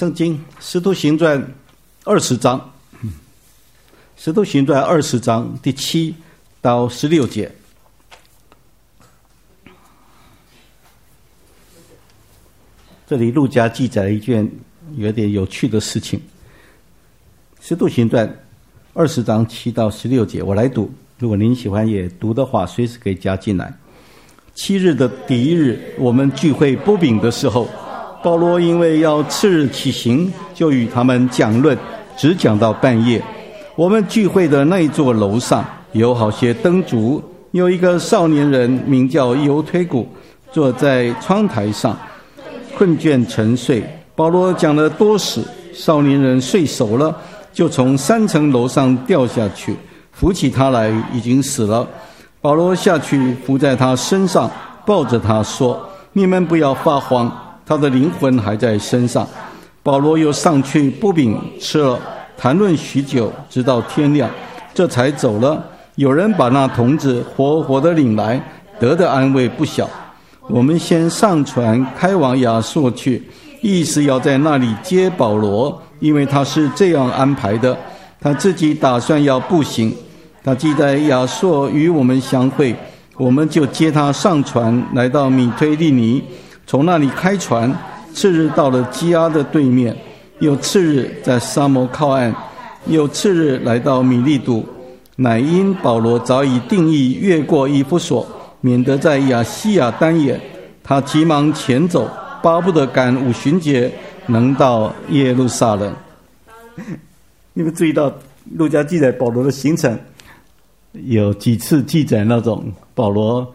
圣经《使徒行传》20章，《使徒行传》20章第7到16节。这里路加记载了一件有点有趣的事情，《使徒行传》20章7到16节，我来读。如果您喜欢也读的话，随时可以加进来。7日的第一日，我们聚会擘饼的时候，保罗因为要次日起行，就与他们讲论，只讲到半夜。我们聚会的那一座楼上有好些灯烛，有一个少年人名叫犹推古，坐在窗台上，困倦沉睡。保罗讲了多时，少年人睡熟了，就从3层楼上掉下去，扶起他来，已经死了。保罗下去伏在他身上，抱着他说：你们不要发慌，他的灵魂还在身上。保罗又上去擘饼吃了，谈论许久，直到天亮，这才走了。有人把那童子活活的领来，得的安慰不小。我们先上船开往亚朔去，意思要在那里接保罗，因为他是这样安排的，他自己打算要步行。他既在亚朔与我们相会，我们就接他上船，来到米推利尼，从那里开船，次日到了基阿的对面，又次日在沙摩靠岸，又次日来到米利都。乃因保罗早已定义越过以弗所，免得在亚细亚单眼，他急忙前走，巴不得赶五旬节能到耶路撒冷。你们注意到路加记载保罗的行程，有几次记载那种保罗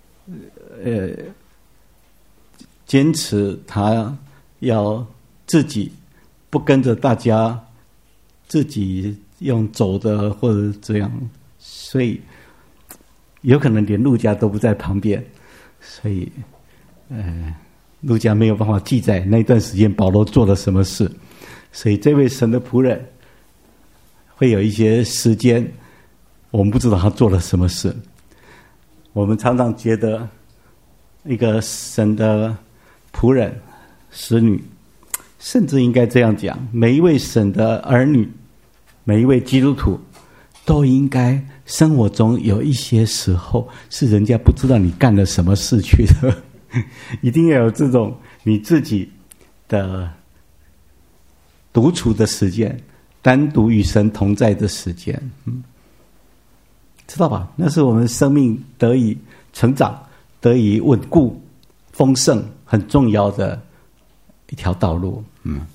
坚持他要自己不跟着大家，自己用走的或者这样，所以有可能连路加都不在旁边，所以路加没有办法记载那段时间保罗做了什么事，所以这位神的仆人会有一些时间我们不知道他做了什么事。我们常常觉得一个神的仆人使女，甚至应该这样讲，每一位神的儿女，每一位基督徒都应该生活中有一些时候是人家不知道你干了什么事去的一定要有这种你自己的独处的时间，单独与神同在的时间，知道吧？那是我们生命得以成长，得以稳固丰盛很重要的一条道路。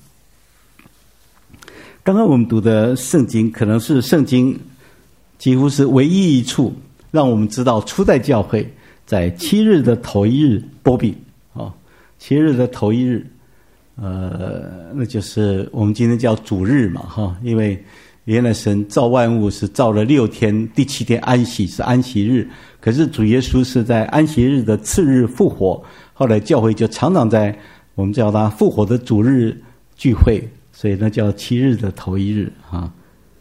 刚刚我们读的圣经可能是圣经几乎是唯一一处让我们知道初代教会在7日的头一日擘饼，7日的头一日，那就是我们今天叫主日嘛，因为原来神造万物是造了6天，第7天安息是安息日，可是主耶稣是在安息日的次日复活，后来教会就常常在我们叫他复活的主日聚会，所以那叫7日的头一日啊。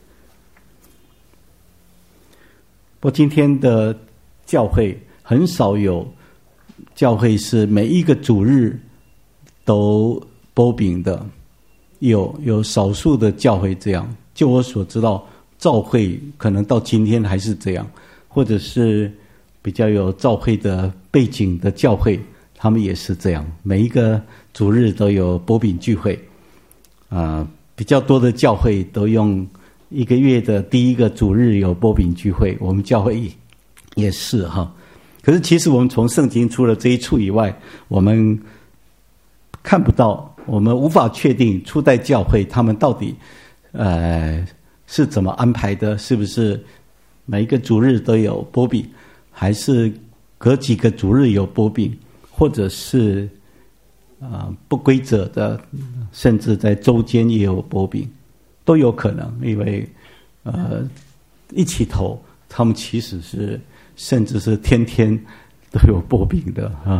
不过今天的教会很少有教会是每一个主日都擘饼的，有少数的教会这样。就我所知道，教会可能到今天还是这样，或者是比较有教会的背景的教会，他们也是这样，每一个主日都有擘饼聚会。比较多的教会都用1个月的第一个主日有擘饼聚会，我们教会也是哈。可是其实我们从圣经除了这一处以外，我们看不到，我们无法确定初代教会他们到底是怎么安排的，是不是每一个主日都有擘饼，还是隔几个主日有擘饼，或者是不规则的，甚至在周间也有擘饼，都有可能，因为一起头他们其实是甚至是天天都有擘饼的啊。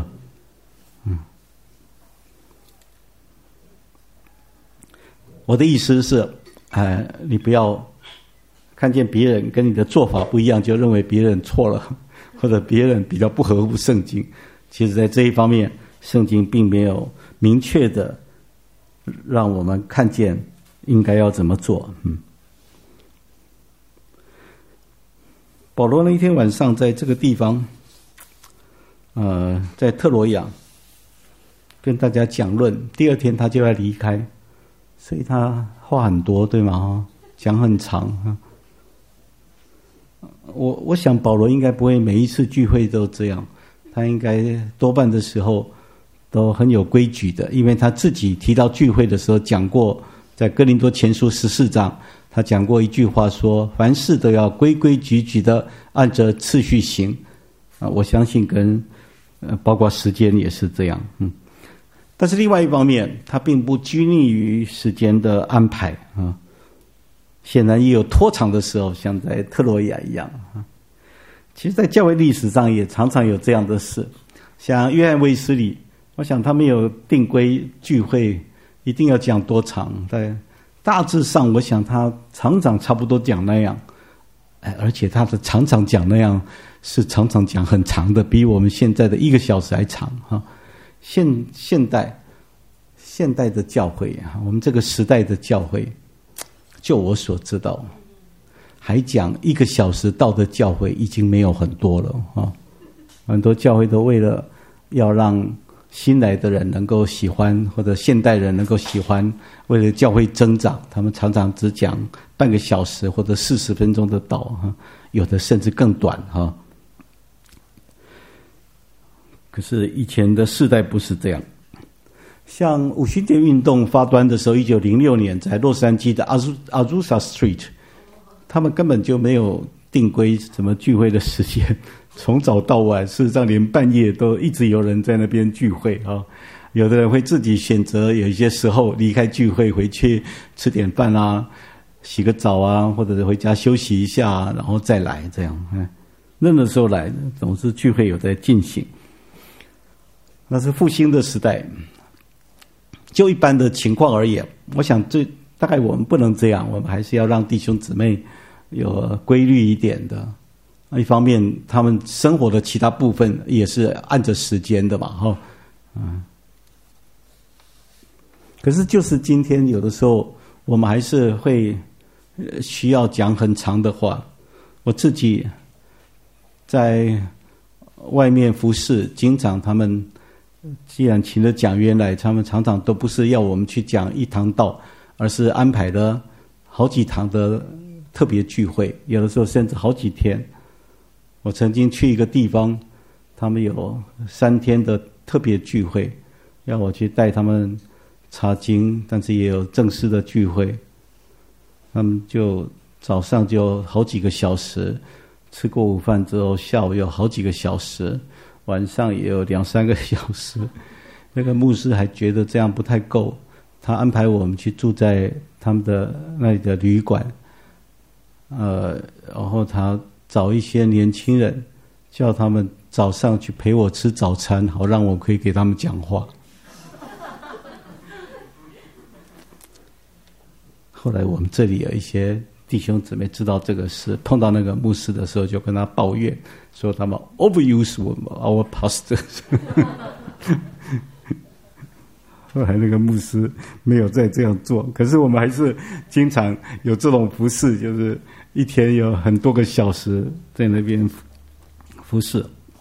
我的意思是你不要看见别人跟你的做法不一样就认为别人错了，或者别人比较不合乎圣经。其实在这一方面圣经并没有明确的让我们看见应该要怎么做。保罗那一天晚上在这个地方，在特罗亚跟大家讲论，第二天他就要离开，所以他话很多，对吗？讲很长。我想保罗应该不会每一次聚会都这样，他应该多半的时候都很有规矩的，因为他自己提到聚会的时候讲过，在哥林多前书14章他讲过一句话说，凡事都要规规矩矩的按着次序行。我相信跟包括时间也是这样。但是另外一方面，他并不拘泥于时间的安排显然也有拖长的时候，像在特罗亚一样。其实在教会历史上也常常有这样的事，像约翰卫斯理，我想他没有定规聚会一定要讲多长，在大致上我想他常常差不多讲那样，而且他的常常讲那样是常常讲很长的，比我们现在的1个小时还长。现代的教会，我们这个时代的教会，就我所知道，还讲1个小时到的教会已经没有很多了。很多教会都为了要让新来的人能够喜欢，或者现代人能够喜欢，为了教会增长，他们常常只讲半个小时或者40分钟的道，有的甚至更短。可是以前的世代不是这样。像五旬节运动发端的时候，1906年在洛杉矶的Azusa Street， 他们根本就没有定规什么聚会的时间，从早到晚，事实上连半夜都一直有人在那边聚会。有的人会自己选择有一些时候离开聚会，回去吃点饭啊，洗个澡啊，或者是回家休息一下，然后再来这样。任何时候来，总是聚会有在进行。那是复兴的时代。就一般的情况而言，我想大概我们不能这样，我们还是要让弟兄姊妹有规律一点的。一方面他们生活的其他部分也是按着时间的嘛。可是就是今天有的时候我们还是会需要讲很长的话。我自己在外面服侍，经常他们既然请了讲员来，他们常常都不是要我们去讲一堂道，而是安排了好几堂的特别聚会，有的时候甚至好几天。我曾经去一个地方，他们有3天的特别聚会，要我去带他们查经，但是也有正式的聚会。他们就早上就好几个小时，吃过午饭之后，下午有好几个小时，晚上也有2-3个小时。那个牧师还觉得这样不太够，他安排我们去住在他们的那里的旅馆，然后他找一些年轻人，叫他们早上去陪我吃早餐，好让我可以给他们讲话。后来我们这里有一些弟兄姊妹知道这个事，碰到那个牧师的时候就跟他抱怨，说他们 overuse our pastors。 后来那个牧师没有再这样做，可是我们还是经常有这种服事，就是一天有很多个小时在那边服事。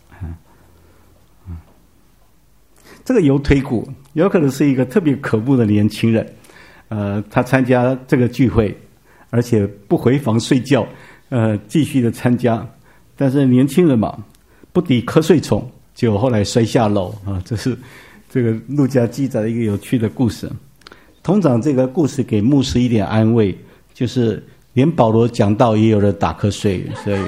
这个油推骨有可能是一个特别可恶的年轻人，他参加这个聚会，而且不回房睡觉，继续的参加。但是年轻人嘛，不敌瞌睡虫，就后来摔下楼啊！这是这个路加记载的一个有趣的故事。通常这个故事给牧师一点安慰，就是连保罗讲道也有人打瞌睡，所以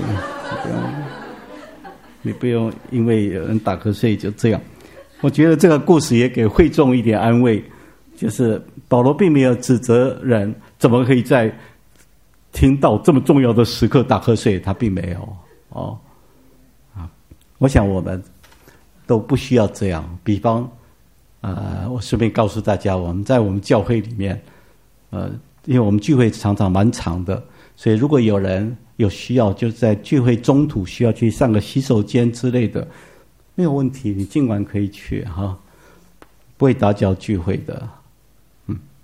你不用因为有人打瞌睡就这样。我觉得这个故事也给会众一点安慰，就是保罗并没有指责人怎么可以在听到这么重要的时刻打瞌睡，他并没有我想我们都不需要这样。比方我顺便告诉大家，我们在我们教会里面因为我们聚会常常蛮长的，所以如果有人有需要，就在聚会中途需要去上个洗手间之类的，没有问题，你尽管可以去不会打搅聚会的。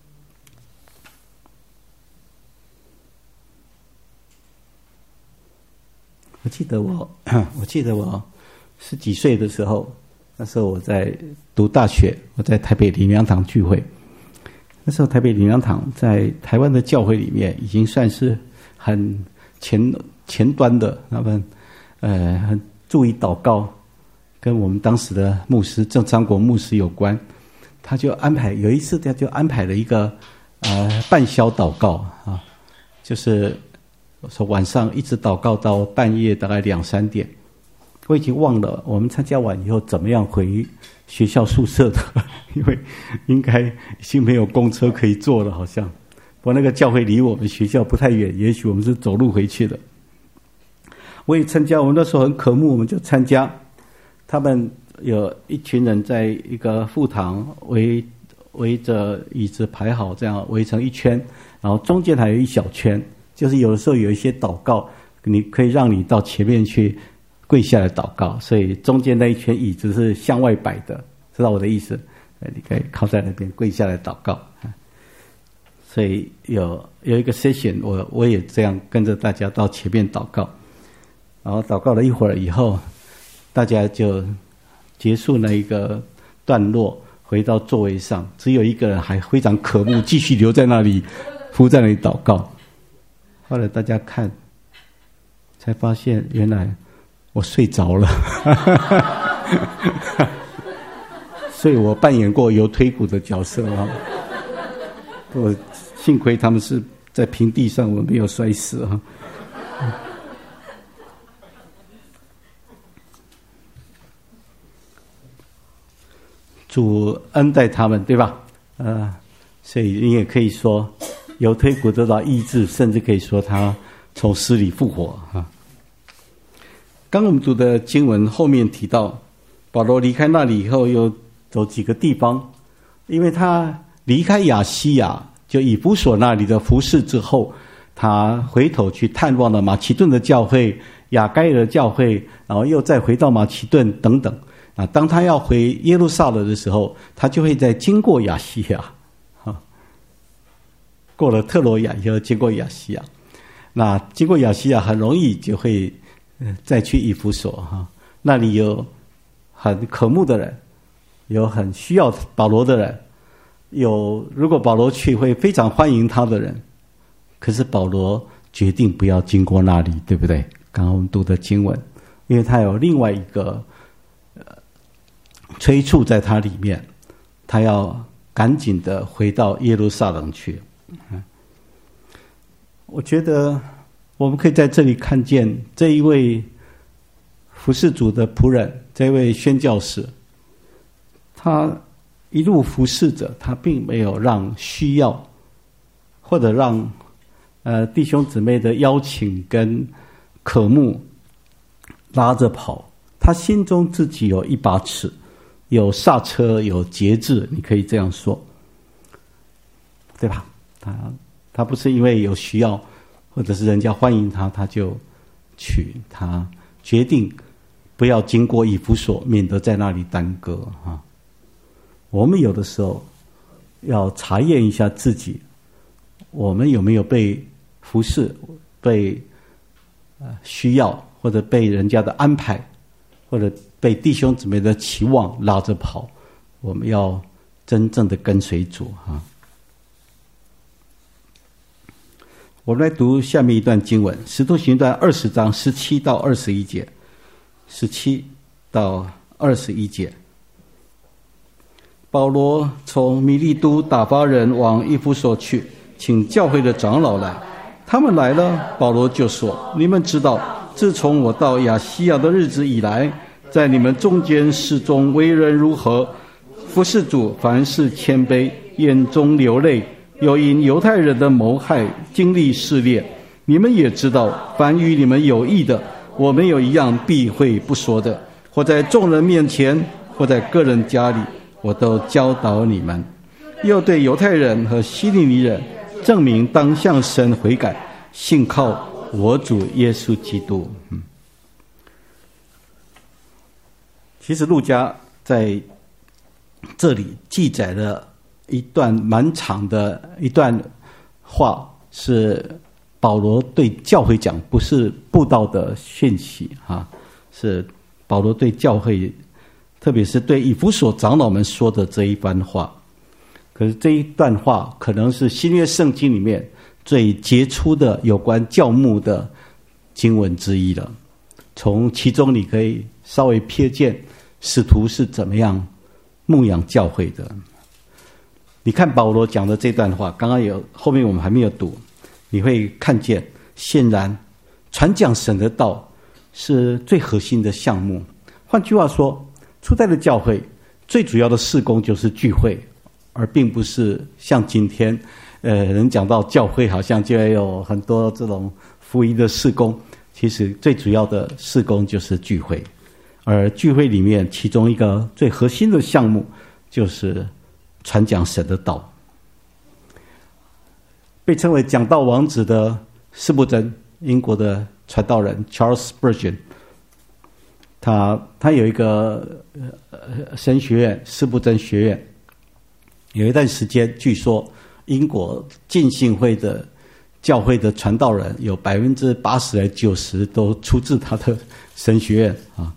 我记得我10几岁的时候，那时候我在读大学，我在台北灵粮堂聚会。那时候台北灵粮堂在台湾的教会里面已经算是很前端的，他们很注意祷告，跟我们当时的牧师郑昌国牧师有关。他就有一次他就安排了一个半宵祷告啊，就是从晚上一直祷告到半夜大概2、3点。我已经忘了我们参加完以后怎么样回学校宿舍的，因为应该已经没有公车可以坐了，好像。不过那个教会离我们学校不太远，也许我们是走路回去的。我也参加，我们那时候很渴慕，我们就参加。他们有一群人在一个副堂围着椅子排好，这样围成一圈，然后中间还有一小圈，就是有的时候有一些祷告，你可以让你到前面去跪下来祷告，所以中间那一圈椅子是向外摆的，知道我的意思？你可以靠在那边跪下来祷告。所以有一个 session， 我也这样跟着大家到前面祷告，然后祷告了一会儿以后，大家就结束那一个段落，回到座位上，只有一个人还非常渴慕，继续留在那里，伏在那里祷告。后来大家看，才发现原来我睡着了，所以我扮演过油推骨的角色啊。我幸亏他们是在平地上，我没有摔死啊。主恩待他们，对吧？所以你也可以说，油推骨得到医治，甚至可以说他从死里复活啊。刚我们读的经文后面提到，保罗离开那里以后，又走几个地方，因为他离开亚西亚，就以弗所那里的服事之后，他回头去探望了马其顿的教会、亚该的教会，然后又再回到马其顿等等。当他要回耶路撒冷的时候，他就会再经过亚西亚，过了特罗亚以后经过亚西亚。那经过亚西亚很容易就会再去以弗所那里有很渴慕的人，有很需要保罗的人，有如果保罗去会非常欢迎他的人。可是保罗决定不要经过那里，对不对？刚刚我们读的经文，因为他有另外一个催促在他里面，他要赶紧的回到耶路撒冷去。我觉得我们可以在这里看见这一位服事主的仆人，这位宣教士，他一路服侍着，他并没有让需要或者让弟兄姊妹的邀请跟渴慕拉着跑，他心中自己有一把尺，有刹车，有节制，你可以这样说，对吧？他不是因为有需要或者是人家欢迎他，他就去，他决定不要经过以弗所，免得在那里耽搁啊。我们有的时候要查验一下自己，我们有没有被服侍、被需要，或者被人家的安排，或者被弟兄姊妹的期望拉着跑。我们要真正的跟随主啊。我们来读下面一段经文，《使徒行传》20章17到21节，17到21节。保罗从米利都打发人往以弗所去，请教会的长老来。他们来了，保罗就说：你们知道，自从我到亚西亚的日子以来，在你们中间始终为人如何，服事主，凡事谦卑，眼中流泪，又因犹太人的谋害经历试炼。你们也知道，凡与你们有益的，我没有一样避讳不说的，或在众人面前，或在个人家里，我都教导你们。又对犹太人和希利尼人证明当向神悔改，信靠我主耶稣基督。其实路加在这里记载了一段蛮长的一段话，是保罗对教会讲，不是布道的讯息啊，是保罗对教会，特别是对以弗所长老们说的这一番话。可是这一段话可能是新约圣经里面最杰出的有关教牧的经文之一了。从其中你可以稍微瞥见使徒是怎么样牧养教会的。你看保罗讲的这段话，刚刚后面我们还没有读，你会看见显然传讲神的道是最核心的项目。换句话说，初代的教会最主要的事工就是聚会，而并不是像今天人讲到教会好像就要有很多这种福音的事工，其实最主要的事工就是聚会。而聚会里面其中一个最核心的项目就是传讲神的道。被称为讲道王子的斯布真，英国的传道人 Charles Spurgeon， 他有一个神学院，斯布真学院。有一段时间，据说英国浸信会的教会的传道人有80%来90%都出自他的神学院啊。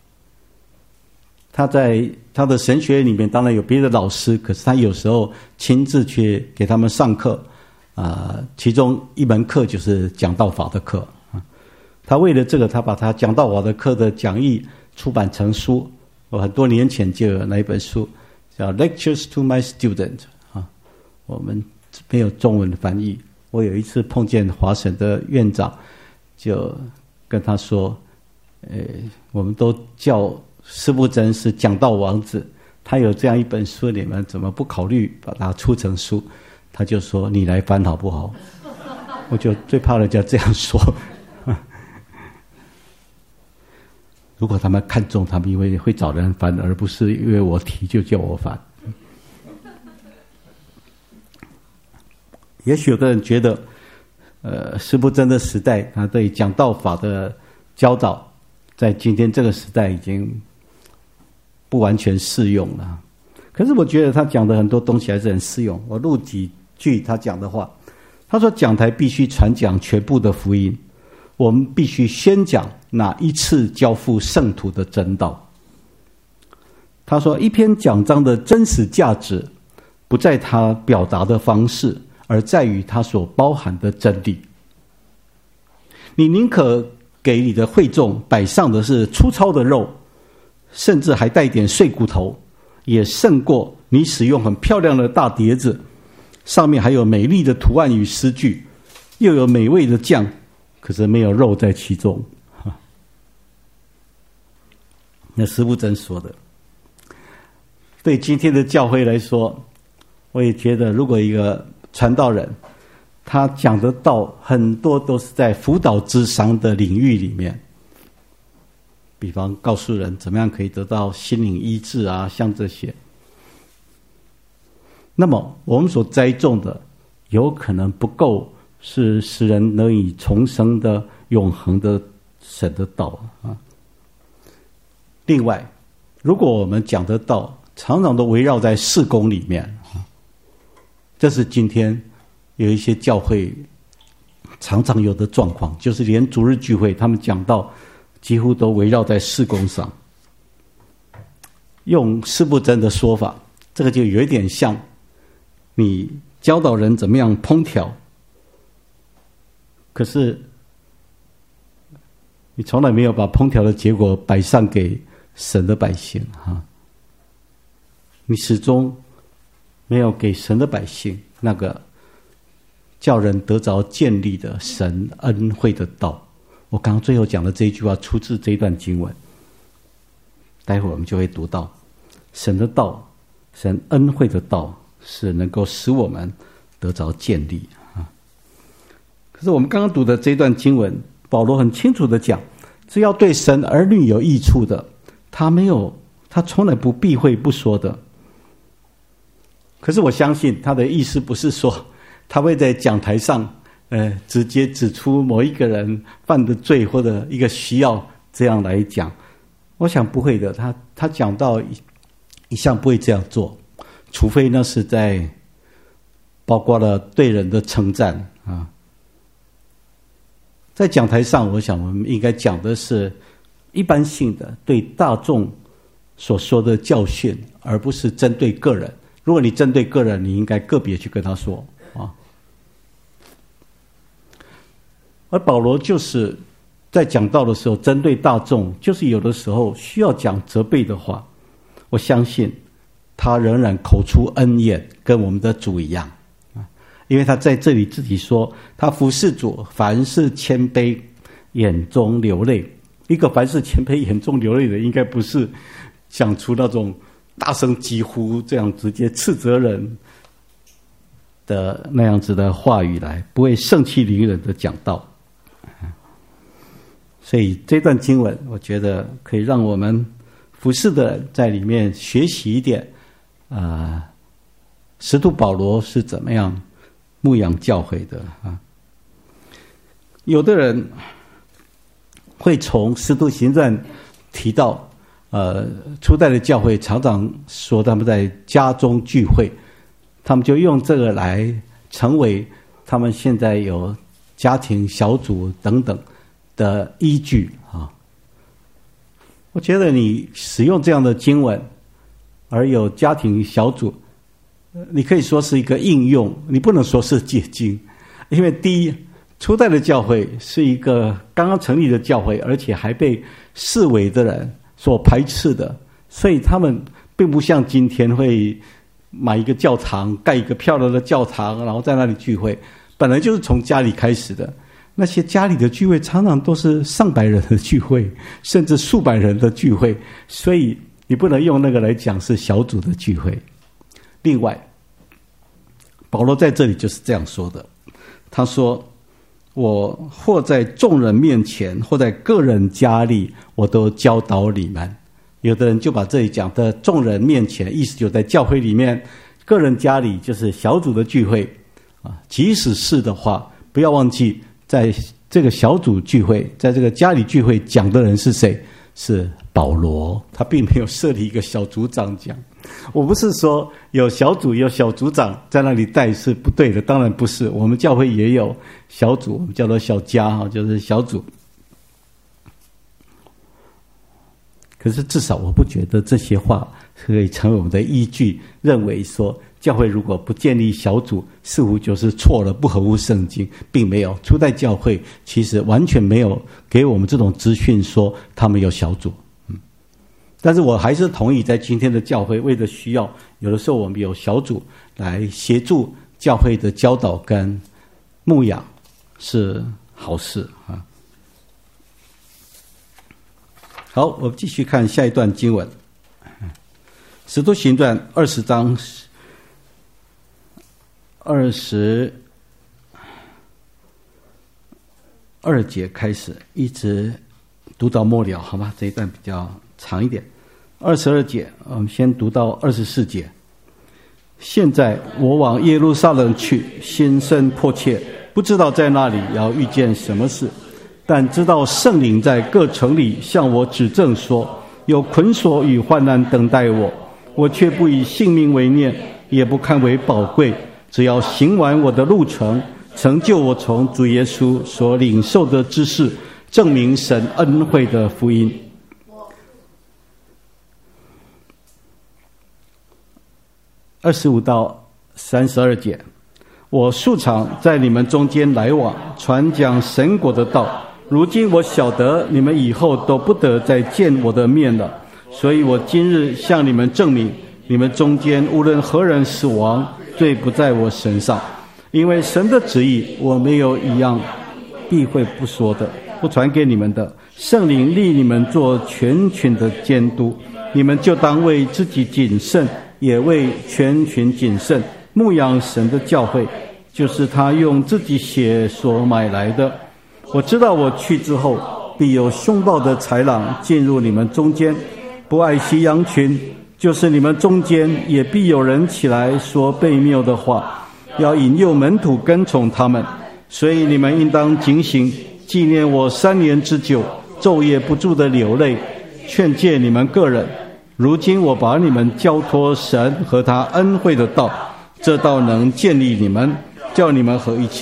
他在他的神学院里面当然有别的老师，可是他有时候亲自去给他们上课其中一门课就是讲道法的课啊。他为了这个，他把他讲道法的课的讲义出版成书。我很多年前就有那一本书叫 Lectures to My Student 啊，我们没有中文的翻译。我有一次碰见华神的院长，就跟他说我们都叫斯布真是讲道王子，他有这样一本书，你们怎么不考虑把它出成书？他就说你来翻好不好？我就最怕人家这样说。如果他们看中，他们因为会找人翻，而不是因为我提就叫我翻。也许有的人觉得斯布真的时代他对讲道法的教导在今天这个时代已经不完全适用了，可是我觉得他讲的很多东西还是很适用。我录几句他讲的话。他说讲台必须传讲全部的福音，我们必须宣讲那一次交付圣徒的真道。他说一篇讲章的真实价值不在他表达的方式，而在于他所包含的真理。你宁可给你的会众摆上的是粗糙的肉，甚至还带点碎骨头，也胜过你使用很漂亮的大碟子，上面还有美丽的图案与诗句，又有美味的酱，可是没有肉在其中。那斯布真说的。对今天的教会来说，我也觉得如果一个传道人他讲的道很多都是在辅导咨商的领域里面，比方告诉人怎么样可以得到心灵医治啊，像这些，那么我们所栽种的有可能不够是使人能以重生的永恒的神的道啊。另外，如果我们讲的道常常都围绕在事工里面，这是今天有一些教会常常有的状况，就是连主日聚会他们讲道几乎都围绕在事工上。用斯布真的说法，这个就有一点像你教导人怎么样烹调，可是你从来没有把烹调的结果摆上给神的百姓你始终没有给神的百姓那个叫人得着建立的神恩惠的道。我刚刚最后讲的这一句话出自这一段经文，待会我们就会读到神的道，神恩惠的道是能够使我们得着建立可是我们刚刚读的这段经文，保罗很清楚的讲，只要对神儿女有益处的，他从来不避讳不说的。可是我相信他的意思不是说他会在讲台上直接指出某一个人犯的罪或者一个需要这样来讲。我想不会的，他讲到一向不会这样做，除非那是在包括了对人的称赞在讲台上，我想我们应该讲的是一般性的对大众所说的教训，而不是针对个人。如果你针对个人，你应该个别去跟他说啊。而保罗就是在讲道的时候，针对大众，就是有的时候需要讲责备的话，我相信他仍然口出恩言，跟我们的主一样啊。因为他在这里自己说，他服侍主，凡事谦卑，眼中流泪。一个凡事谦卑，眼中流泪的，应该不是讲出那种大声疾呼，这样直接斥责人的那样子的话语来，不会盛气凌人的讲道。所以这段经文，我觉得可以让我们服侍的人在里面学习一点使徒保罗是怎么样牧养教会的啊。有的人会从使徒行传提到初代的教会常常说他们在家中聚会，他们就用这个来成为他们现在有家庭小组等等的依据啊。我觉得你使用这样的经文而有家庭小组，你可以说是一个应用，你不能说是解经。因为第一，初代的教会是一个刚刚成立的教会，而且还被视为的人所排斥的，所以他们并不像今天会买一个教堂，盖一个漂亮的教堂，然后在那里聚会，本来就是从家里开始的。那些家里的聚会常常都是上百人的聚会，甚至数百人的聚会，所以你不能用那个来讲是小组的聚会。另外，保罗在这里就是这样说的，他说，我或在众人面前，或在个人家里，我都教导你们。有的人就把这里讲的众人面前，意思就在教会里面，个人家里就是小组的聚会啊。即使是的话，不要忘记在这个小组聚会，在这个家里聚会讲的人是谁？是保罗，他并没有设立一个小组长讲。我不是说有小组有小组长在那里带是不对的，当然不是。我们教会也有小组，我们叫做小家，就是小组。可是至少我不觉得这些话可以成为我们的依据，认为说教会如果不建立小组，似乎就是错了，不合乎圣经，并没有。初代教会其实完全没有给我们这种资讯说他们有小组。但是我还是同意，在今天的教会为了需要，有的时候我们有小组来协助教会的教导跟牧养，是好事啊。好，我们继续看下一段经文，使徒行传20章22节开始，一直读到末了，好吗？这一段比较长一点。22节，我们先读到24节。现在我往耶路撒冷去，心生迫切，不知道在那里要遇见什么事，但知道圣灵在各城里向我指证说，有捆锁与患难等待我，我却不以性命为念，也不看为宝贵，只要行完我的路程，成就我从主耶稣所领受的知识，证明神恩惠的福音。25到32节，我素常在你们中间来往，传讲神国的道。如今我晓得你们以后都不得再见我的面了，所以我今日向你们证明，你们中间无论何人死亡，罪不在我身上。因为神的旨意，我没有一样避讳不说的，不传给你们的。圣灵立你们做全群的监督，你们就当为自己谨慎，也为全群谨慎，牧养神的教会，就是他用自己血所买来的。我知道我去之后，必有凶暴的豺狼进入你们中间，不爱惜羊群，就是你们中间也必有人起来说悖谬的话，要引诱门徒跟从他们。所以你们应当警醒，纪念我3年之久，昼夜不住的流泪，劝诫你们个人。如今我把你们交托神和他恩惠的道，这道能建立你们，叫你们和一切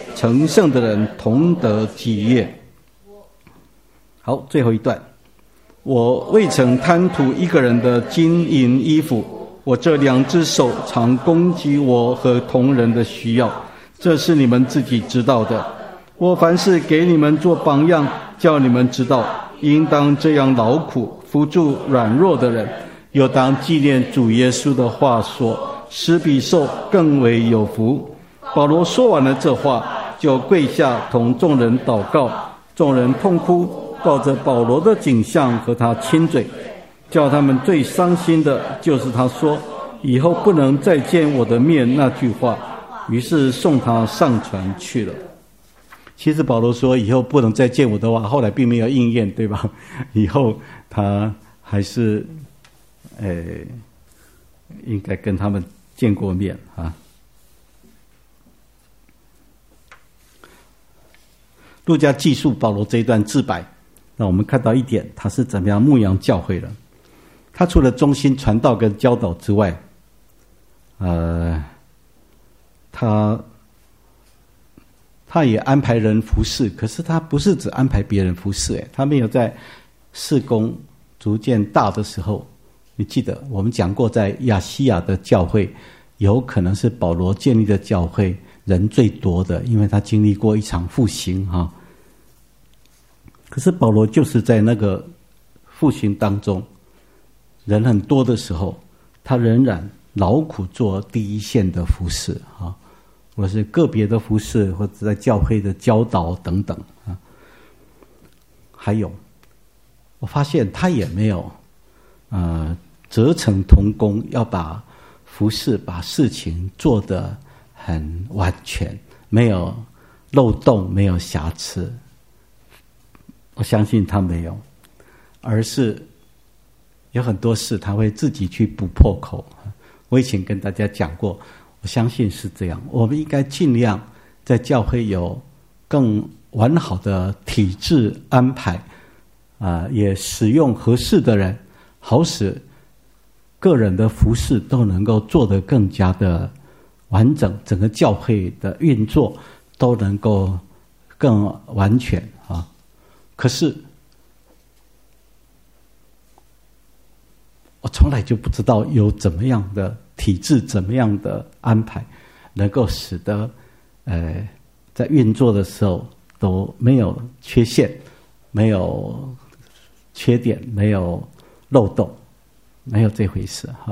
成圣的人同得基业。好，最后一段，我未曾贪图一个人的金银衣服，我这2只手常供给我和同人的需要，这是你们自己知道的。我凡事给你们做榜样，叫你们知道应当这样劳苦，扶助软弱的人，又当纪念主耶稣的话说，施比受更为有福。保罗说完了这话，就跪下同众人祷告，众人痛哭，抱着保罗的颈项和他亲嘴。叫他们最伤心的就是他说以后不能再见我的面那句话，于是送他上船去了。其实保罗说以后不能再见我的话，后来并没有应验，对吧？以后他还是应该跟他们见过面啊。路加记述保罗这一段自白，让我们看到一点，他是怎么样牧养教会的。他除了忠心传道跟教导之外，他也安排人服侍，可是他不是只安排别人服侍，他没有在事工逐渐大的时候，你记得我们讲过，在亚细亚的教会有可能是保罗建立的教会人最多的，因为他经历过一场复兴啊。可是保罗就是在那个复兴当中，人很多的时候，他仍然劳苦做第一线的服侍啊，或是个别的服侍，或者在教会的教导等等啊。还有，我发现他也没有责成同工，要把服侍把事情做得很完全，没有漏洞，没有瑕疵。我相信他没有，而是有很多事他会自己去补破口。我以前跟大家讲过，我相信是这样，我们应该尽量在教会有更完好的体制安排，也使用合适的人，好使个人的服事都能够做得更加的完整，整个教会的运作都能够更完全啊。可是我从来就不知道有怎么样的体制，怎么样的安排，能够使得在运作的时候都没有缺陷，没有缺点，没有漏洞，没有这回事哈。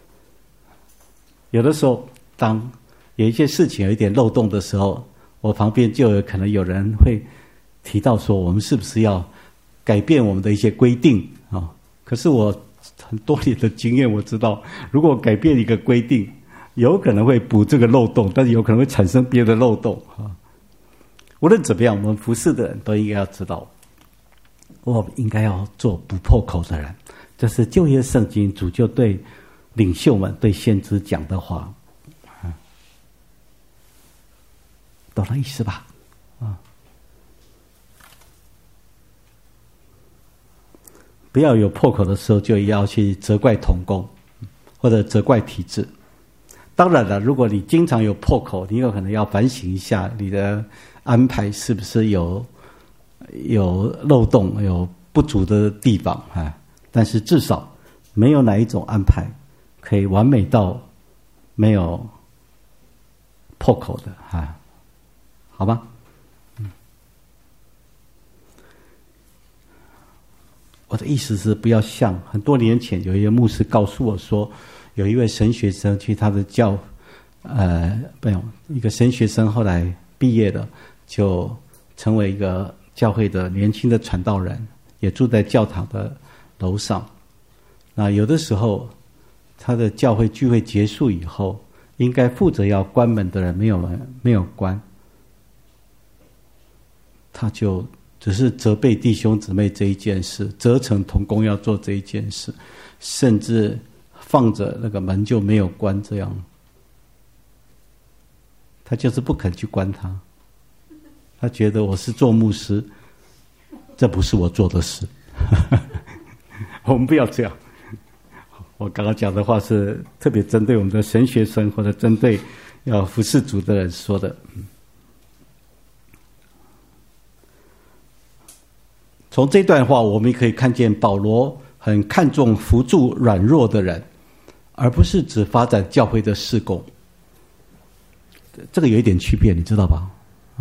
有的时候，当有一些事情有一点漏洞的时候，我旁边就有可能有人会提到说，我们是不是要改变我们的一些规定啊？可是我很多年的经验，我知道，如果改变一个规定，有可能会补这个漏洞，但是有可能会产生别的漏洞啊。无论怎么样，我们服侍的人都应该要知道，我们应该要做不破口的人。这是旧约圣经主就对领袖们、对先知讲的话，懂了意思吧？不要有破口的时候，就要去责怪同工，或者责怪体制。当然了，如果你经常有破口，你有可能要反省一下你的安排是不是有漏洞、有不足的地方啊。但是至少没有哪一种安排可以完美到没有破口的啊，好吧？我的意思是，不要像很多年前有一位牧师告诉我说，有一位神学生去他的一个神学生后来毕业了，就成为一个教会的年轻的传道人，也住在教堂的楼上。那有的时候，他的教会聚会结束以后，应该负责要关门的人没有关，他就只是责备弟兄姊妹这一件事，责成同工要做这一件事，甚至放着那个门就没有关，这样他就是不肯去关它。他觉得我是做牧师，这不是我做的事。我们不要这样。我刚刚讲的话是特别针对我们的神学生，或者针对要服侍主的人说的。 从这段话，我们可以看见保罗很看重扶助软弱的人，而不是只发展教会的事工。这个有一点区别，你知道吧？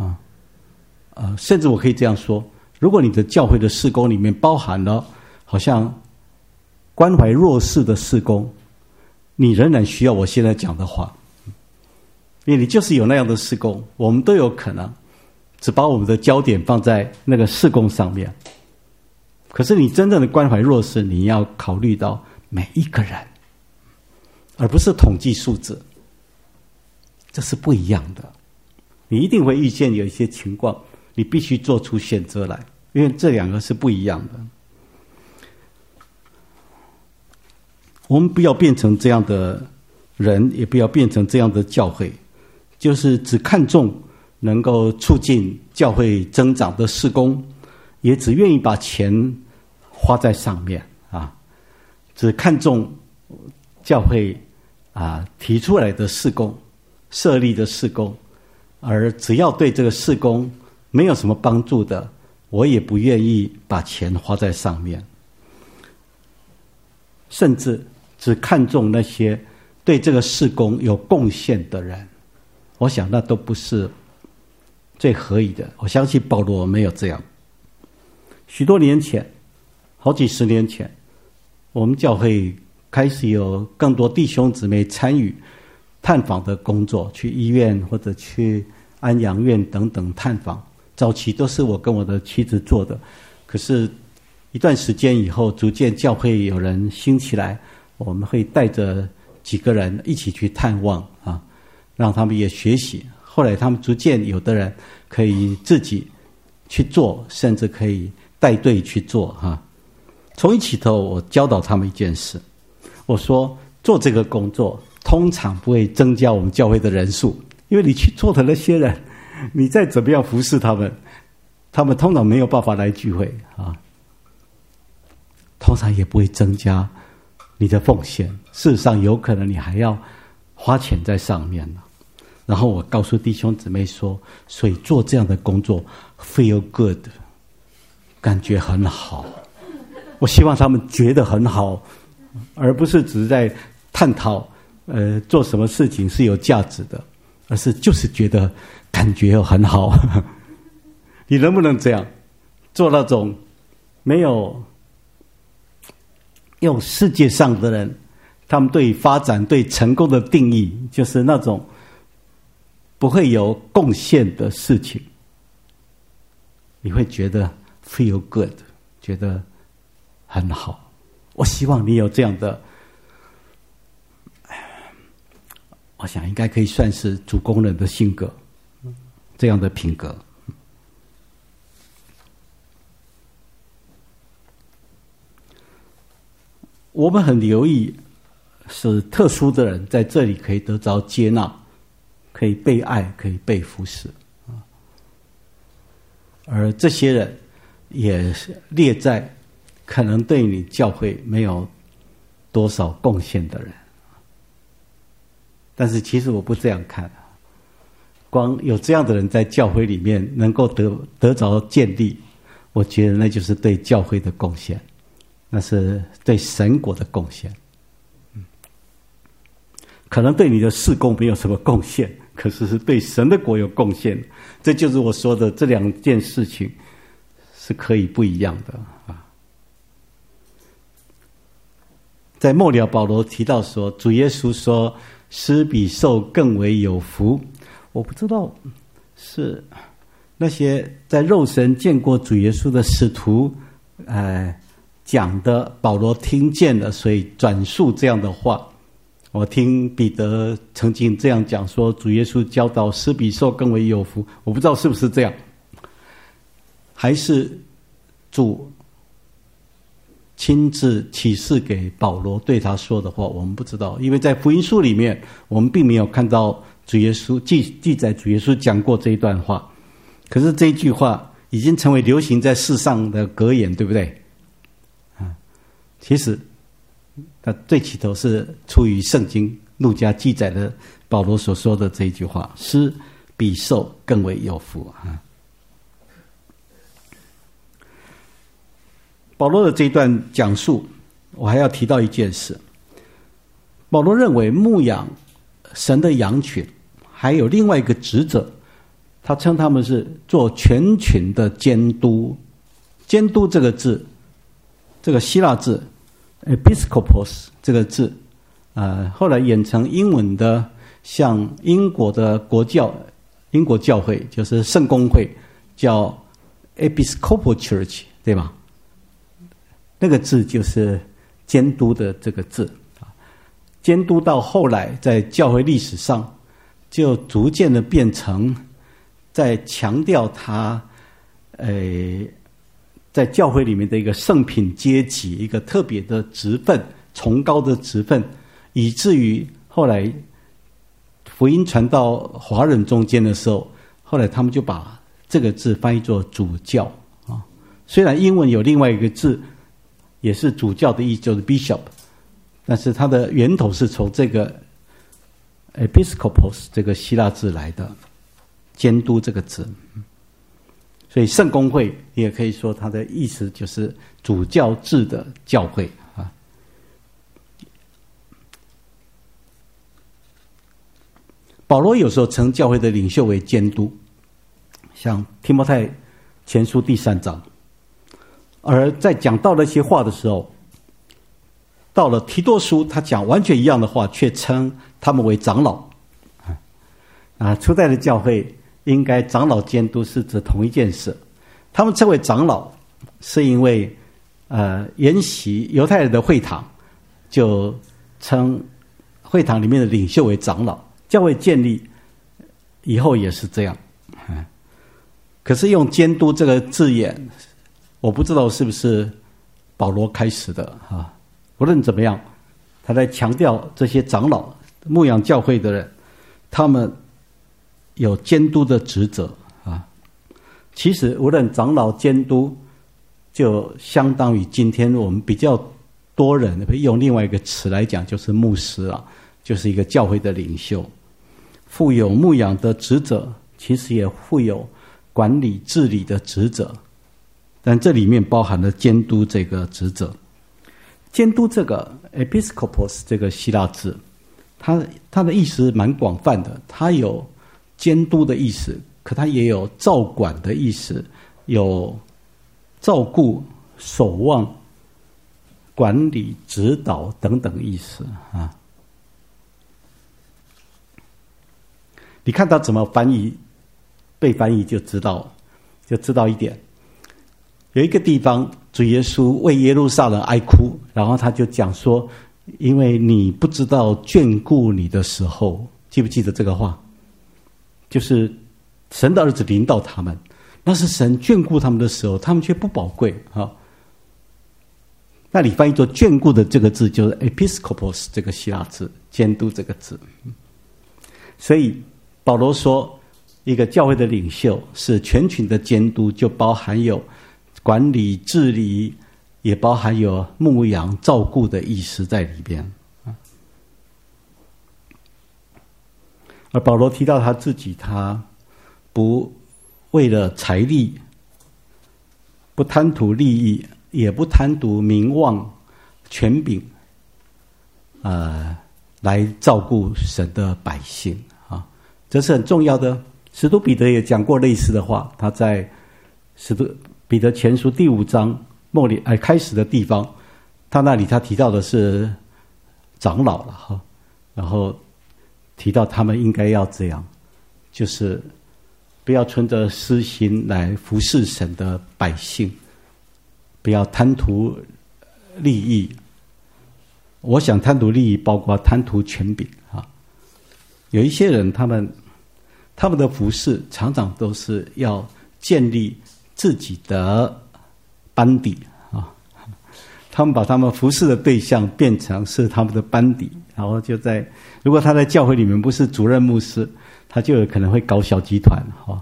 甚至我可以这样说：如果你的教会的事工里面包含了好像关怀弱势的事工，你仍然需要我现在讲的话，因为你就是有那样的事工，我们都有可能只把我们的焦点放在那个事工上面。可是你真正的关怀弱势，你要考虑到每一个人，而不是统计数字，这是不一样的。你一定会遇见有一些情况，你必须做出选择来，因为这两个是不一样的。我们不要变成这样的人，也不要变成这样的教会，就是只看重能够促进教会增长的事工，也只愿意把钱花在上面啊，只看重教会提出来的事工、设立的事工，而只要对这个事工没有什么帮助的，我也不愿意把钱花在上面。甚至只看重那些对这个事工有贡献的人，我想那都不是最合宜的。我相信保罗没有这样。许多年前，好几十年前，我们教会开始有更多弟兄姊妹参与探访的工作，去医院或者去安养院等等探访。早期都是我跟我的妻子做的，可是一段时间以后，逐渐教会有人兴起来，我们会带着几个人一起去探望让他们也学习。后来他们逐渐有的人可以自己去做，甚至可以带队去做从一起头，我教导他们一件事，我说做这个工作通常不会增加我们教会的人数，因为你去做的那些人，你再怎么样服侍他们，他们通常没有办法来聚会通常也不会增加你的奉献，事实上有可能你还要花钱在上面呢。然后我告诉弟兄姊妹说，所以做这样的工作 feel good， 感觉很好。我希望他们觉得很好，而不是只是在探讨做什么事情是有价值的，而是就是觉得感觉很好。你能不能这样做？那种没有用世界上的人他们对发展对成功的定义，就是那种不会有贡献的事情，你会觉得 feel good， 觉得很好。我希望你有这样的，我想应该可以算是主工人的性格，这样的品格。我们很留意是特殊的人在这里可以得着接纳，可以被爱，可以被服侍而这些人也列在可能对你教会没有多少贡献的人。但是其实我不这样看，光有这样的人在教会里面能够得着建立，我觉得那就是对教会的贡献，那是对神国的贡献。可能对你的事工没有什么贡献，可是是对神的国有贡献。这就是我说的，这两件事情是可以不一样的在末了，保罗提到说，主耶稣说施比受更为有福。我不知道是那些在肉身见过主耶稣的使徒讲的，保罗听见了，所以转述这样的话。我听彼得曾经这样讲说，主耶稣教导施比受更为有福。我不知道是不是这样，还是主亲自启示给保罗对他说的话，我们不知道。因为在福音书里面，我们并没有看到主耶稣记载主耶稣讲过这一段话。可是这一句话已经成为流行在世上的格言，对不对？其实他最起头是出于圣经路加记载的保罗所说的这一句话，施比受更为有福保罗的这一段讲述，我还要提到一件事。保罗认为牧养神的羊群还有另外一个职责，他称他们是做全群的监督。监督这个字，这个希腊字 episkopos 这个字后来演成英文的，像英国的英国教会就是圣公会叫 Episcopal Church， 对吗？那个字就是监督的这个字。监督到后来在教会历史上就逐渐的变成在强调他在教会里面的一个圣品阶级，一个特别的职分，崇高的职分，以至于后来福音传到华人中间的时候，后来他们就把这个字翻译作主教啊。虽然英文有另外一个字也是主教的意思，就是 bishop， 但是它的源头是从这个 episkopos 这个希腊字来的，监督这个字。所以圣公会也可以说它的意思就是主教制的教会啊。保罗有时候称教会的领袖为监督，像提摩太前书第3章，而在讲到那些话的时候，到了提多书他讲完全一样的话，却称他们为长老初代的教会应该长老监督是指同一件事。他们称为长老是因为沿袭犹太人的会堂，就称会堂里面的领袖为长老。教会建立以后也是这样。可是用监督这个字眼，我不知道是不是保罗开始的啊。无论怎么样，他在强调这些长老牧养教会的人，他们有监督的职责啊。其实无论长老监督，就相当于今天我们比较多人会用另外一个词来讲，就是牧师啊，就是一个教会的领袖，负有牧养的职责，其实也负有管理治理的职责，但这里面包含了监督这个职责。监督这个 episkopos 这个希腊字，它的意思蛮广泛的，它有监督的意思，可它也有照管的意思，有照顾、守望、管理、指导等等意思啊。你看他怎么翻译，被翻译就知道一点。有一个地方，主耶稣为耶路撒冷哀哭，然后他就讲说，因为你不知道眷顾你的时候，记不记得这个话？就是神的儿子临到他们，那是神眷顾他们的时候，他们却不宝贵啊。那你翻译作眷顾的这个字，就是 episkopos 这个希腊字，监督这个字。所以保罗说，一个教会的领袖是全群的监督，就包含有管理、治理，也包含有牧养、照顾的意思在里边。而保罗提到他自己，他不为了财力，不贪图利益，也不贪图名望、权柄，来照顾神的百姓啊，这是很重要的。使徒彼得也讲过类似的话，他在使徒彼得前书第5章末里开始的地方，他那里他提到的是长老了哈，然后提到他们应该要这样，就是不要存着私心来服侍神的百姓，不要贪图利益。我想贪图利益包括贪图权柄啊。有一些人他们的服侍常常都是要建立自己的班底啊，他们把他们服侍的对象变成是他们的班底，然后如果他在教会里面不是主任牧师，他就有可能会搞小集团哈。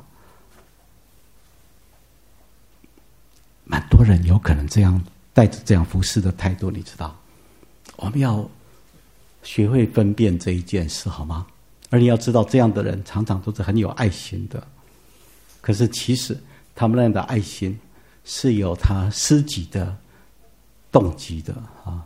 蛮多人有可能这样带着这样服侍的态度，你知道，我们要学会分辨这一件事好吗？而你要知道，这样的人常常都是很有爱心的，可是其实他们那样的爱心是有他私己的动机的啊。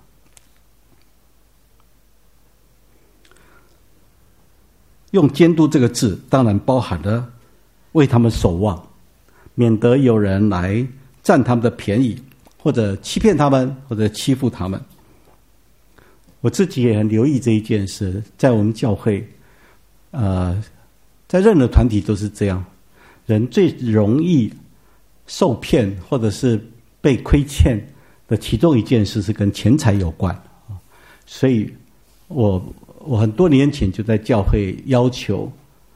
用监督这个字，当然包含了为他们守望，免得有人来占他们的便宜，或者欺骗他们，或者欺负他们。我自己也很留意这一件事，在我们教会，在任何团体都是这样，人最容易受骗或者是被亏欠的其中一件事是跟钱财有关。所以我很多年前就在教会要求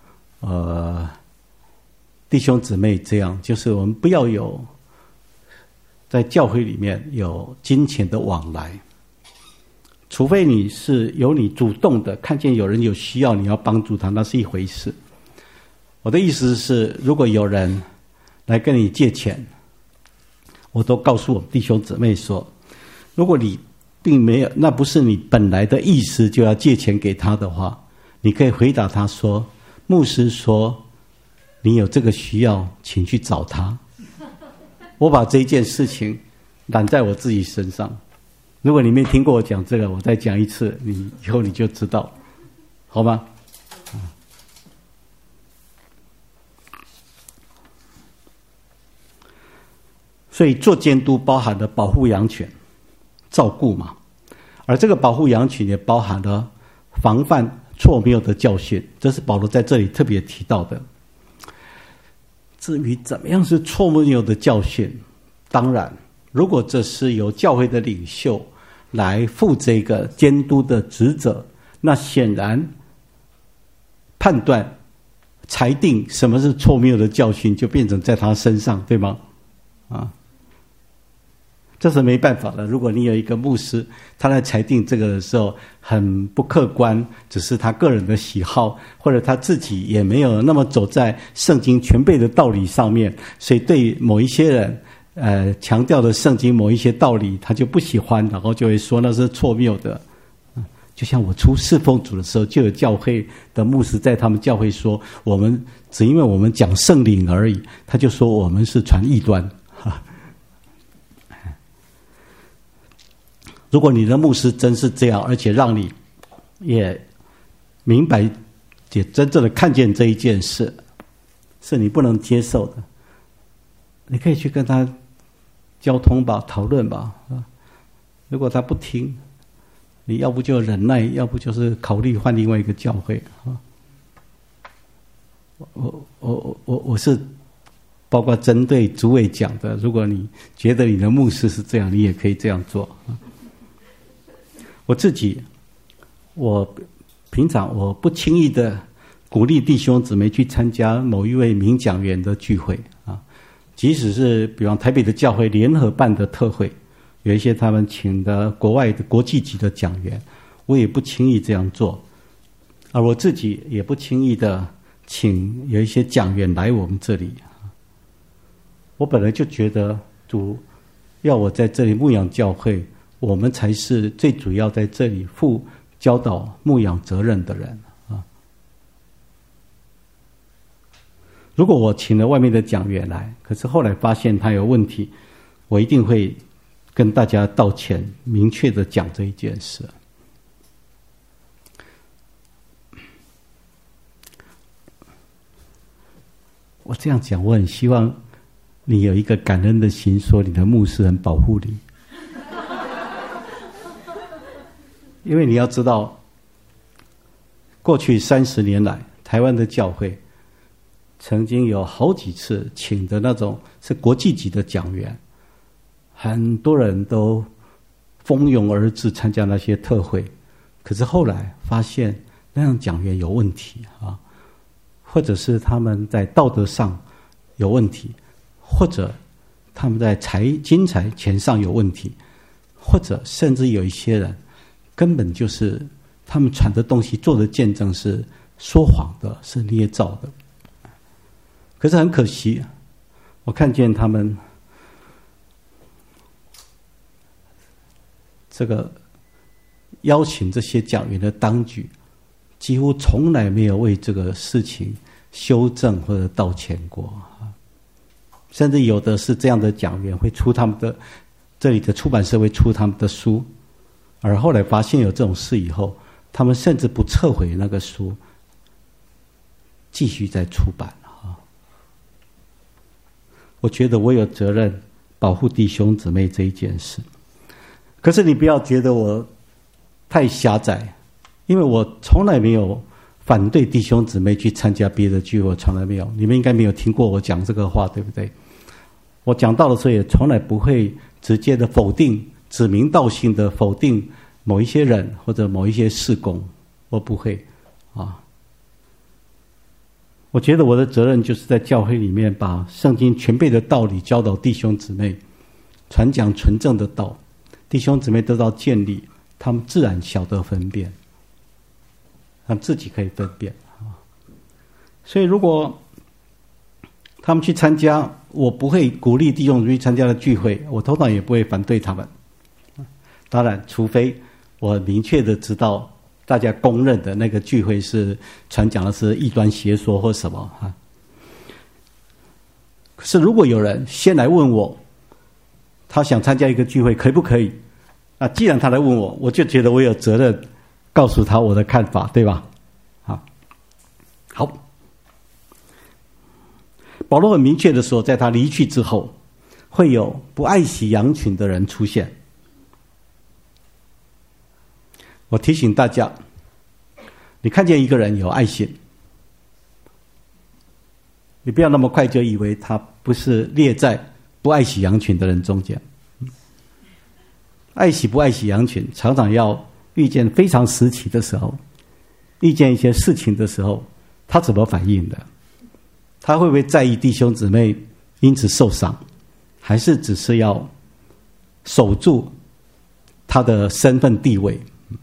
弟兄姊妹这样，就是我们不要有在教会里面有金钱的往来，除非你是由你主动的看见有人有需要，你要帮助他，那是一回事。我的意思是，如果有人来跟你借钱，我都告诉我弟兄姊妹说，如果你并没有，那不是你本来的意思就要借钱给他的话，你可以回答他说，牧师说你有这个需要，请去找他。我把这件事情揽在我自己身上。如果你没听过我讲这个，我再讲一次，你以后你就知道，好吗？所以做监督包含了保护羊群、照顾嘛，而这个保护羊群也包含了防范错谬的教训，这是保罗在这里特别提到的。至于怎么样是错谬的教训，当然如果这是由教会的领袖来负这个监督的职责，那显然判断裁定什么是错谬的教训就变成在他身上，对吗？这是没办法的。如果你有一个牧师，他来裁定这个的时候很不客观，只是他个人的喜好，或者他自己也没有那么走在圣经全备的道理上面，所以对某一些人强调的圣经某一些道理他就不喜欢，然后就会说那是错谬的。就像我出侍奉组的时候，就有教会的牧师在他们教会说，我们只因为我们讲圣灵而已，他就说我们是传异端。如果你的牧师真是这样，而且让你也明白也真正的看见这一件事是你不能接受的，你可以去跟他交通吧，讨论吧。如果他不听，你要不就忍耐，要不就是考虑换另外一个教会。我是包括针对主委讲的，如果你觉得你的牧师是这样，你也可以这样做。我自己，平常我不轻易的鼓励弟兄姊妹去参加某一位名讲员的聚会啊，即使是比方台北的教会联合办的特会，有一些他们请的国外的国际级的讲员，我也不轻易这样做，而我自己也不轻易的请有一些讲员来我们这里。我本来就觉得主要我在这里牧养教会，我们才是最主要在这里负教导牧养责任的人啊。如果我请了外面的讲员来，可是后来发现他有问题，我一定会跟大家道歉，明确的讲这一件事。我这样讲，我很希望你有一个感恩的心，说你的牧师很保护你。因为你要知道，过去30年来，台湾的教会曾经有好几次请的那种是国际级的讲员，很多人都蜂拥而至参加那些特会，可是后来发现那样讲员有问题啊，或者是他们在道德上有问题，或者他们在金财钱上有问题，或者甚至有一些人根本就是他们传的东西做的见证是说谎的，是捏造的。可是很可惜，我看见他们这个邀请这些讲员的当局几乎从来没有为这个事情修正或者道歉过，甚至有的是这样的讲员会出他们的这里的出版社会出他们的书，而后来发现有这种事以后，他们甚至不撤回那个书，继续再出版啊。我觉得我有责任保护弟兄姊妹这一件事。可是你不要觉得我太狭窄，因为我从来没有反对弟兄姊妹去参加别的聚会，我从来没有。你们应该没有听过我讲这个话，对不对？我讲到的时候也从来不会直接的否定、指名道姓的否定某一些人或者某一些事工，我不会啊。我觉得我的责任就是在教会里面把圣经全备的道理教导弟兄姊妹，传讲纯正的道，弟兄姊妹得到建立，他们自然晓得分辨，他们自己可以分辨啊。所以如果他们去参加，我不会鼓励弟兄姊妹去参加的聚会，我通常也不会反对他们。当然，除非我明确的知道大家公认的那个聚会是传讲的是异端邪说或什么啊。可是如果有人先来问我，他想参加一个聚会可不可以？啊，既然他来问我，我就觉得我有责任告诉他我的看法，对吧？好。保罗很明确的说，在他离去之后，会有不爱惜羊群的人出现。我提醒大家，你看见一个人有爱心，你不要那么快就以为他不是列在不爱惜羊群的人中间。爱惜不爱惜羊群，常常要遇见非常时期的时候，遇见一些事情的时候，他怎么反应的？他会不会在意弟兄姊妹因此受伤，还是只是要守住他的身份地位？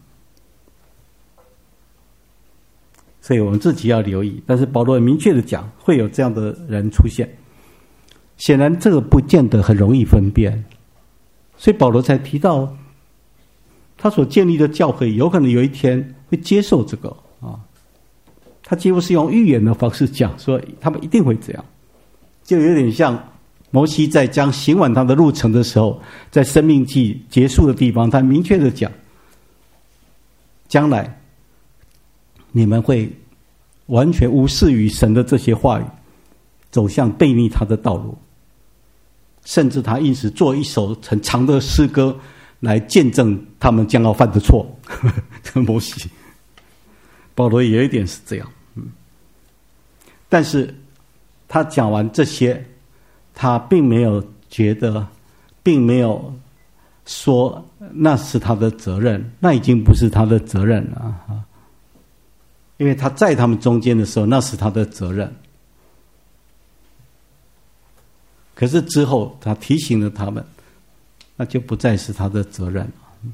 所以我们自己要留意。但是保罗很明确的讲，会有这样的人出现。显然这个不见得很容易分辨，所以保罗才提到他所建立的教会有可能有一天会接受这个啊。他几乎是用预言的方式讲，说他们一定会这样，就有点像摩西在将行完他的路程的时候，在生命记结束的地方，他明确的讲，将来你们会完全无视于神的这些话语，走向背逆他的道路，甚至他因此做一首很长的诗歌来见证他们将要犯的错。这个摩西保罗也有一点是这样，但是他讲完这些，他并没有觉得，并没有说那是他的责任，那已经不是他的责任了啊！因为他在他们中间的时候，那是他的责任。可是之后，他提醒了他们，那就不再是他的责任了。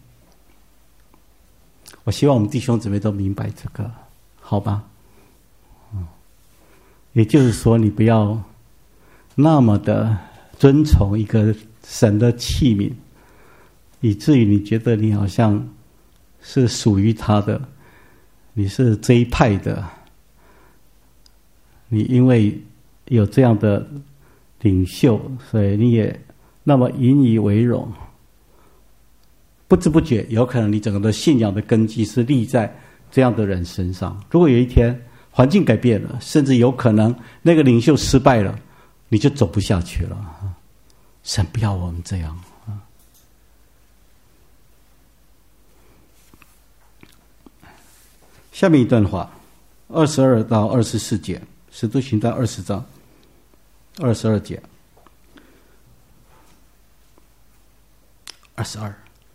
我希望我们弟兄姊妹都明白这个，好吧？也就是说，你不要那么的遵从一个神的器皿，以至于你觉得你好像是属于他的，你是这一派的，你因为有这样的领袖，所以你也那么引以为荣。不知不觉，有可能你整个的信仰的根基是立在这样的人身上。如果有一天环境改变了，甚至有可能那个领袖失败了，你就走不下去了。神不要我们这样。下面一段话，22到24节，使徒行传20章22节，22。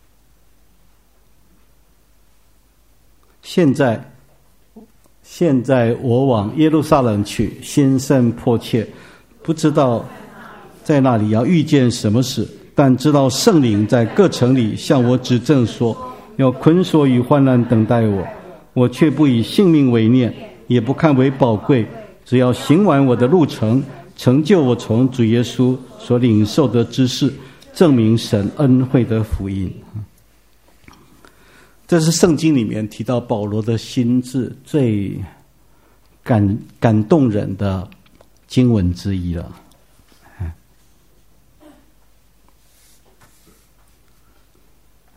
现在我往耶路撒冷去，心甚迫切，不知道在那里要遇见什么事，但知道圣灵在各城里向我指证说，要捆锁与患难等待我，我却不以性命为念，也不看为宝贵，只要行完我的路程，成就我从主耶稣所领受的知识，证明神恩惠的福音。这是圣经里面提到保罗的心志最感动人的经文之一了。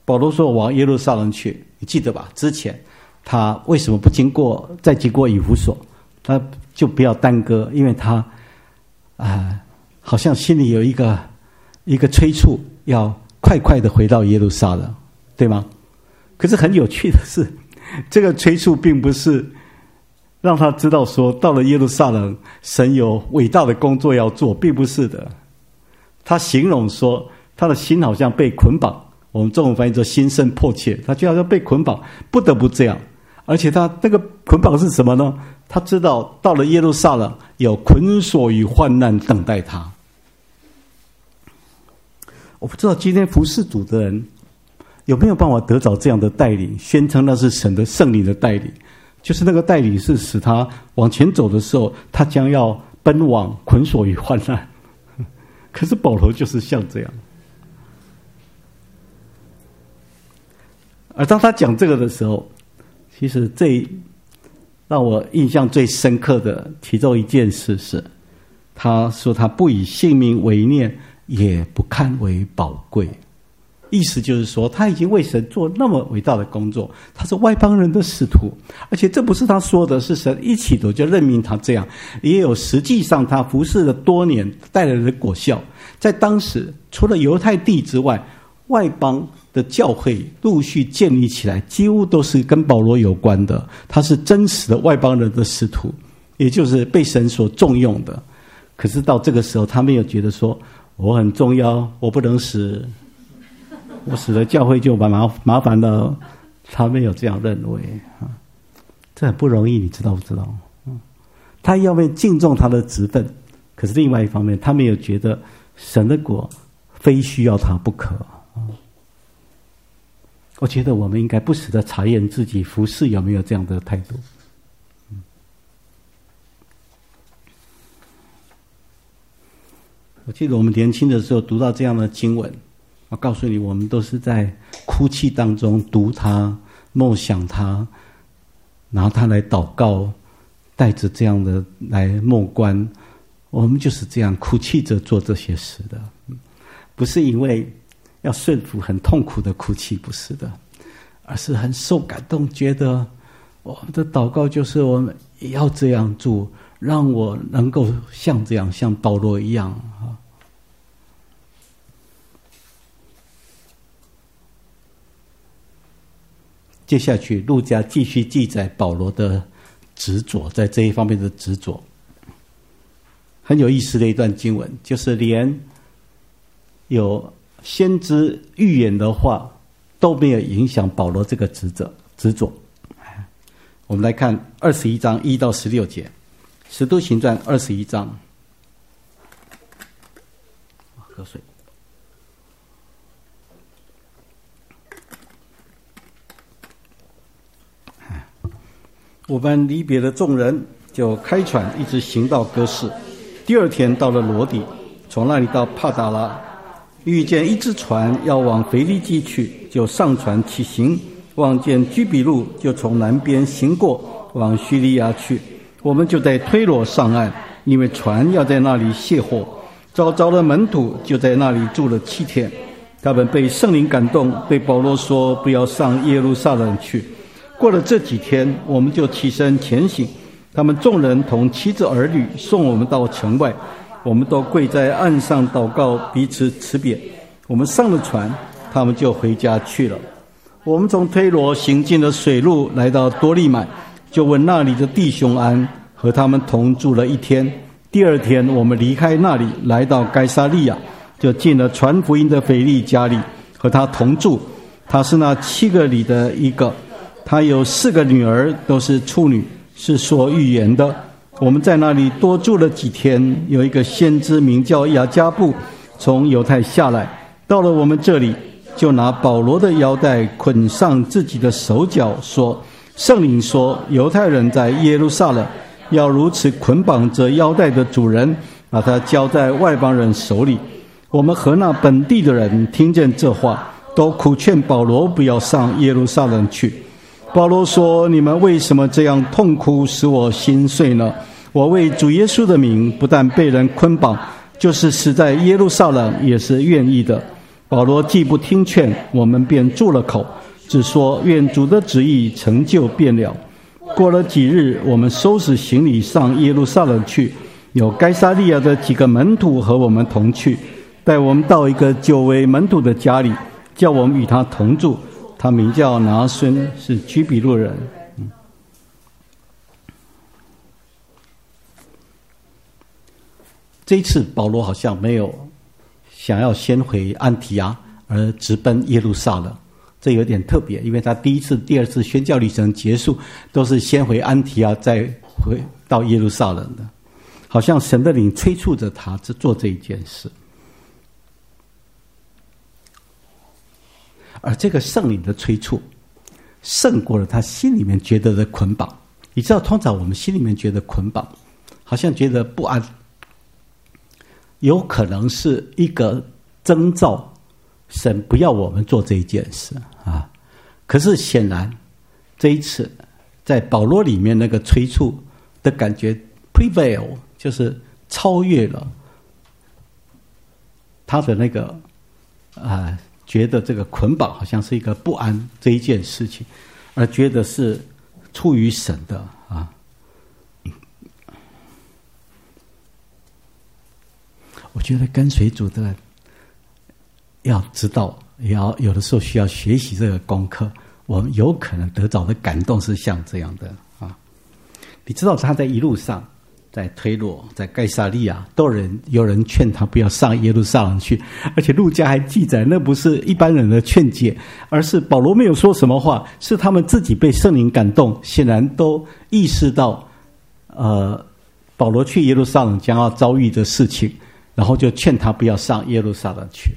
保罗说往耶路撒冷去，你记得吧？之前他为什么不再经过以弗所？他就不要耽搁，因为他好像心里有一个催促，要快快的回到耶路撒冷，对吗？可是很有趣的是，这个催促并不是让他知道说到了耶路撒冷，神有伟大的工作要做，并不是的。他形容说他的心好像被捆绑，我们中文翻译作心生迫切，他就好像被捆绑，不得不这样。而且他那个捆绑是什么呢？他知道到了耶路撒冷有捆锁与患难等待他。我不知道今天服侍主的人有没有办法得着这样的带领，宣称那是神的圣灵的带领，就是那个带领是使他往前走的时候，他将要奔往捆锁与患难。可是保罗就是像这样。而当他讲这个的时候，其实最让我印象最深刻的其中一件事是，他说他不以性命为念，也不看为宝贵。意思就是说，他已经为神做那么伟大的工作，他是外邦人的使徒，而且这不是他说的，是神一起的就任命他这样，也有实际上他服侍了多年带来的果效。在当时，除了犹太地之外，外邦的教会陆续建立起来，几乎都是跟保罗有关的，他是真实的外邦人的使徒，也就是被神所重用的。可是到这个时候，他没有觉得说我很重要，我不能死，我死了教会就麻烦了，他没有这样认为啊，这很不容易，你知道不知道？他要为敬重他的职分，可是另外一方面，他没有觉得神的国非需要他不可。我觉得我们应该不时地查验自己服事有没有这样的态度。我记得我们年轻的时候读到这样的经文，我告诉你，我们都是在哭泣当中读它、梦想它，拿它来祷告，带着这样的来默观，我们就是这样哭泣着做这些事的，不是因为要顺服很痛苦的哭泣，不是的，而是很受感动，觉得我们的祷告就是我们也要这样做，让我能够像这样，像保罗一样啊。接下去路加继续记载保罗的执着，在这一方面的执着，很有意思的一段经文，就是连有先知预言的话都没有影响保罗这个执着。我们来看21章1到16节，使徒行传21章。喝水。我们离别了众人，就开船一直行到哥士。第二天到了罗底，从那里到帕达拉，遇见一只船要往腓利基去，就上船起行，望见居比路，就从南边行过，往叙利亚去。我们就在推罗上岸，因为船要在那里卸货。召着了门徒，就在那里住了7天。他们被圣灵感动，对保罗说，不要上耶路撒冷去。过了这几天，我们就起身前行。他们众人同妻子儿女送我们到城外，我们都跪在岸上祷告，彼此辞别。我们上了船，他们就回家去了。我们从推罗行进了水路，来到多利买，就问那里的弟兄安，和他们同住了1天。第二天，我们离开那里，来到该撒利亚，就进了传福音的腓利家里，和他同住。他是那7个里的一个，他有4个女儿，都是处女，是说预言的。我们在那里多住了几天，有一个先知名叫雅加布，从犹太下来，到了我们这里，就拿保罗的腰带捆上自己的手脚，说：圣灵说，犹太人在耶路撒冷要如此捆绑这腰带的主人，把他交在外邦人手里。我们和那本地的人听见这话，都苦劝保罗不要上耶路撒冷去。保罗说：你们为什么这样痛哭，使我心碎呢？我为主耶稣的名，不但被人捆绑，就是死在耶路撒冷也是愿意的。 保罗既不听劝，我们便住了口，只说愿主的旨意成就便了。过了几日，我们收拾行李上耶路撒冷去，有该撒利亚的几个门徒和我们同去，带我们到一个久为门徒的家里，叫我们与他同住。他名叫拿孙，是居比路人。这一次保罗好像没有想要先回安提阿，而直奔耶路撒冷。这有点特别，因为他第一次、第二次宣教旅程结束，都是先回安提阿，再回到耶路撒冷的。好像神的灵催促着他做这一件事。而这个圣灵的催促，胜过了他心里面觉得的捆绑。你知道，通常我们心里面觉得捆绑，好像觉得不安，有可能是一个征兆，神不要我们做这一件事啊。可是显然，这一次在保罗里面那个催促的感觉 prevail， 就是超越了他的那个觉得这个捆绑好像是一个不安这一件事情，而觉得是出于神的啊。我觉得跟随主的人要知道，也要有的时候需要学习这个功课。我们有可能得着的感动是像这样的啊。你知道他在一路上，在推罗，在该撒利亚，都有人劝他不要上耶路撒冷去，而且路加还记载，那不是一般人的劝解，而是保罗没有说什么话，是他们自己被圣灵感动，显然都意识到，保罗去耶路撒冷将要遭遇的事情，然后就劝他不要上耶路撒冷去。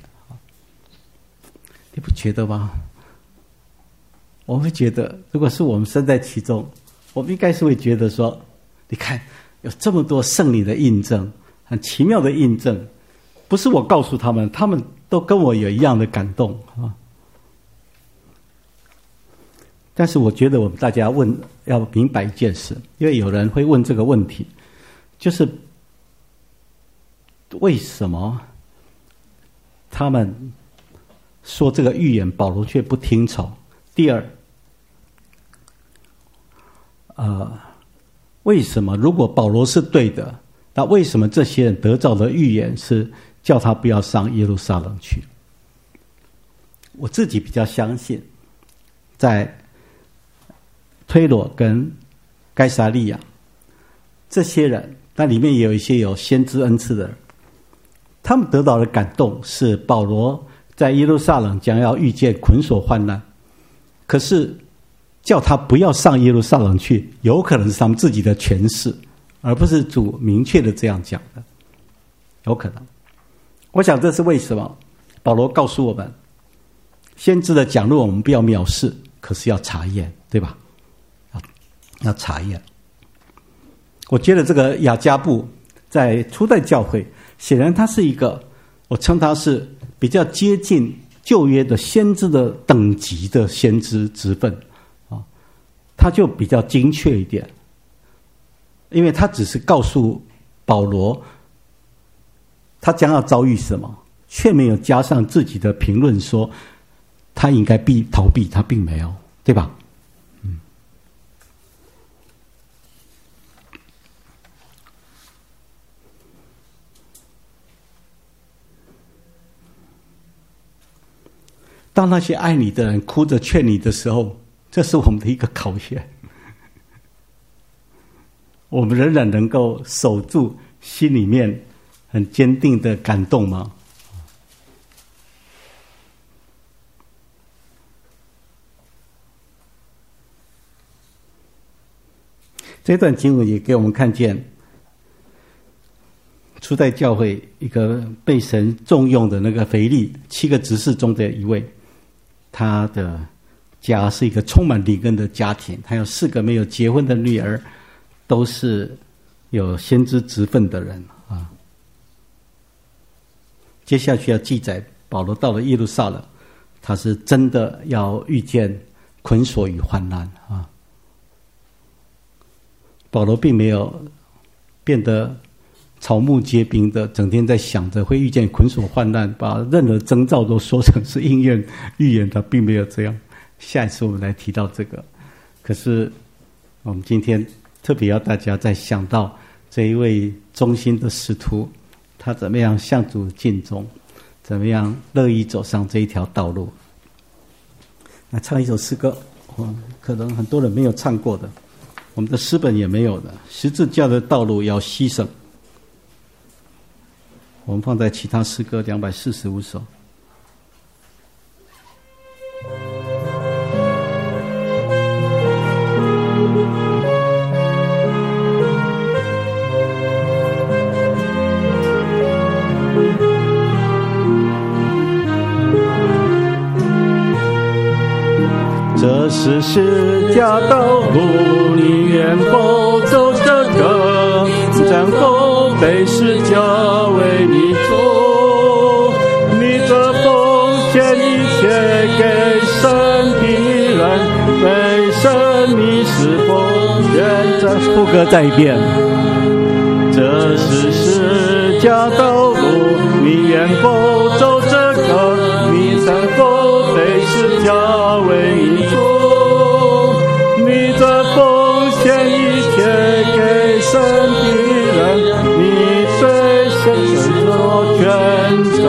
你不觉得吗？我会觉得，如果是我们身在其中，我们应该是会觉得说，你看。有这么多圣灵的印证，很奇妙的印证，不是我告诉他们，他们都跟我有一样的感动啊。但是我觉得我们大家要明白一件事，因为有人会问这个问题，就是为什么他们说这个预言，保罗却不听从？第二，为什么如果保罗是对的，那为什么这些人得到的预言是叫他不要上耶路撒冷去？我自己比较相信，在推罗跟该撒利亚这些人，那里面也有一些有先知恩赐的人，他们得到的感动是保罗在耶路撒冷将要遇见捆锁患难，可是叫他不要上耶路撒冷去，有可能是他们自己的诠释，而不是主明确的这样讲的，有可能。我想这是为什么保罗告诉我们，先知的讲论我们不要藐视，可是要查验，对吧？要查验。我觉得这个雅加布在初代教会，显然他是一个，我称他是比较接近旧约的先知的等级的先知职分。他就比较精确一点，因为他只是告诉保罗他将要遭遇什么，却没有加上自己的评论说他应该逃避，他并没有，对吧？当那些爱你的人哭着劝你的时候，这是我们的一个考验，我们仍然能够守住心里面很坚定的感动吗？这段经文也给我们看见初代教会一个被神重用的那个腓利7个执事中的一位，他的家是一个充满灵恩的家庭，他有4个没有结婚的女儿，都是有先知职分的人啊。接下去要记载保罗到了耶路撒冷，他是真的要遇见捆锁与患难啊。保罗并没有变得草木皆兵的，整天在想着会遇见捆锁患难，把任何征兆都说成是应验预言的，并没有这样。下一次我们来提到这个。可是我们今天特别要大家再想到这一位忠心的使徒，他怎么样向主尽忠，怎么样乐意走上这一条道路。来唱一首诗歌，可能很多人没有唱过的，我们的诗本也没有的，十字架的道路要牺牲。我们放在其他诗歌245首。这是十架道路，你愿否走这个？然后被十架为你走，你的奉献一切给神的人，为神你是否愿再副歌再一遍？这是十架道路，你愿否走这个？你曾否被十架为你走？你的奉献一切给神的人，你对神所全责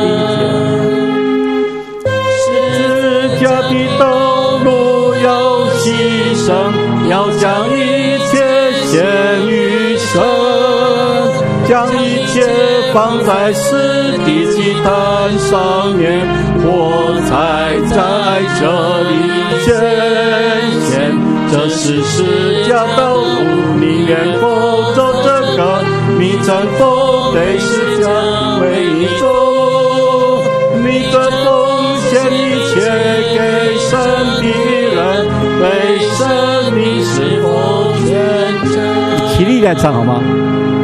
的十架的道路要牺牲，要将一切献于神，将一切放在死的祭坛上面，火柴在这里显现。这是十架道路，你愿否走这个？你曾否被十架为你走？你的奉献一切给神的人，为神你是否全真？起立来唱好吗？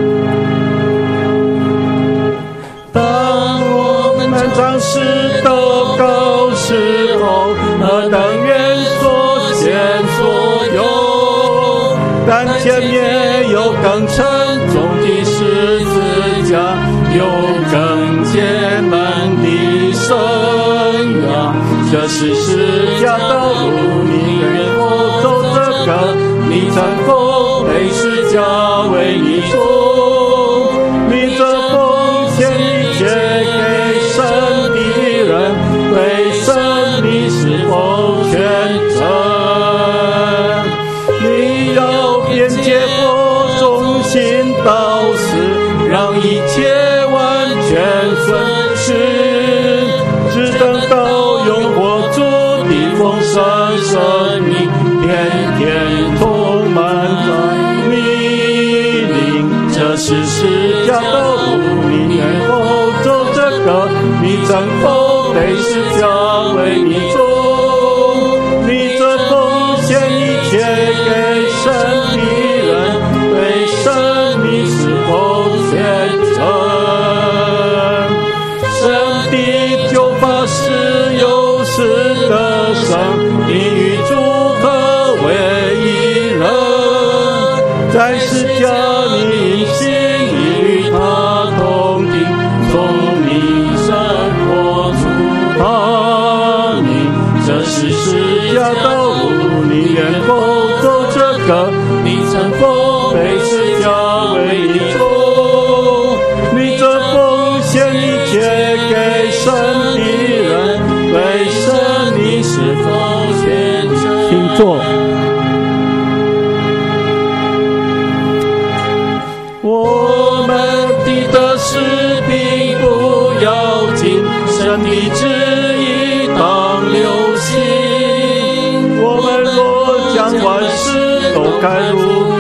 当我们唱诗祷告时候，何等愿所见所有，但前面有更沉重的十字架，有更艰难的生涯。这是十架道路，你愿否走这个？你曾否被十架为你走？你这奉献一切给神的人，为神你是否全真？你要遍解佛忠心到死，让一切完全损失，只等到永活主的丰盛生命，天天充满在你灵。这是十架道路，你愿否走这个？你曾否被十架为你走？你这奉献一切给神的人，为神你是否全真？神的救法是有始的生，你与主合为一人，在十架你心里与他同定，从你生活出他名。这是十架道路，你愿否走这个？你曾否被十架为你走？你这奉献一切给神的人，为神你是否全真？请坐。我们的得失并不要紧，神的旨意当流行。我们若将万事都该如